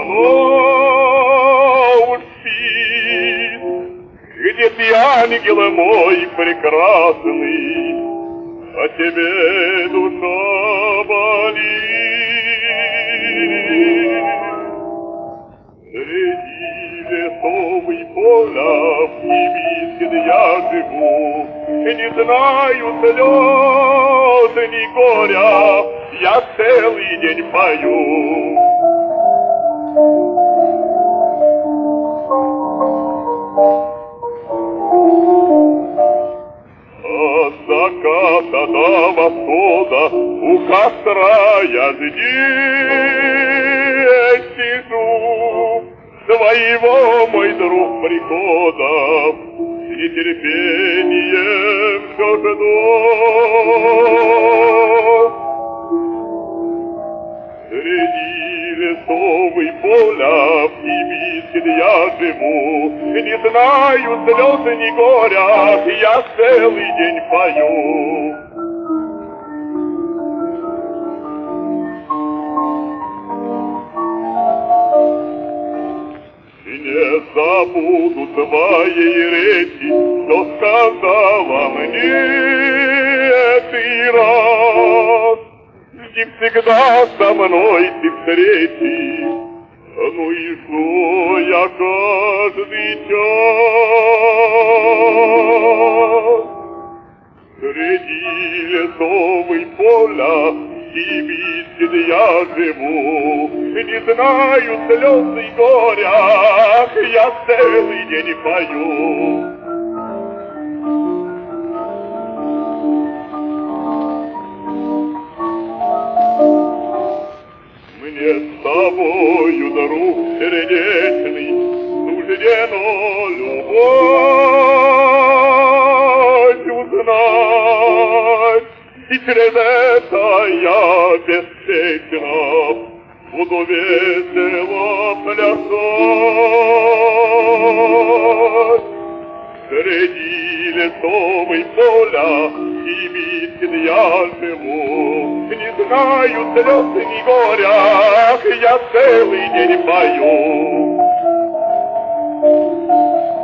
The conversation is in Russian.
давно уж спит. Где ты, ангел мой прекрасный, о тебе душа болит. Среди лесов и поля в Сибири, где я живу, не знаю слез ни горя, я целый день пою. От заката до восхода у костра я здесь сижу, своего, мой друг, прихода с нетерпением все жду. Среди лесов и поля в Сибири, где я живу, не знаю слез ни горя, я целый день пою. Не забуду твоей речи, что сказала мне ты раз. Жди всегда со мной ты встречи, ну и жду я каждый час. Среди лесов и поля Сибирь, где я живу, не знаю слез и горя, я целый день пою. Мне с тобою, друг сердечный, суждено любовь узнать, и через это я беспечно буду весело плясать. Среди лесов и поля Сибирь, где я живу, не знаю слез ни горя, я целый день пою.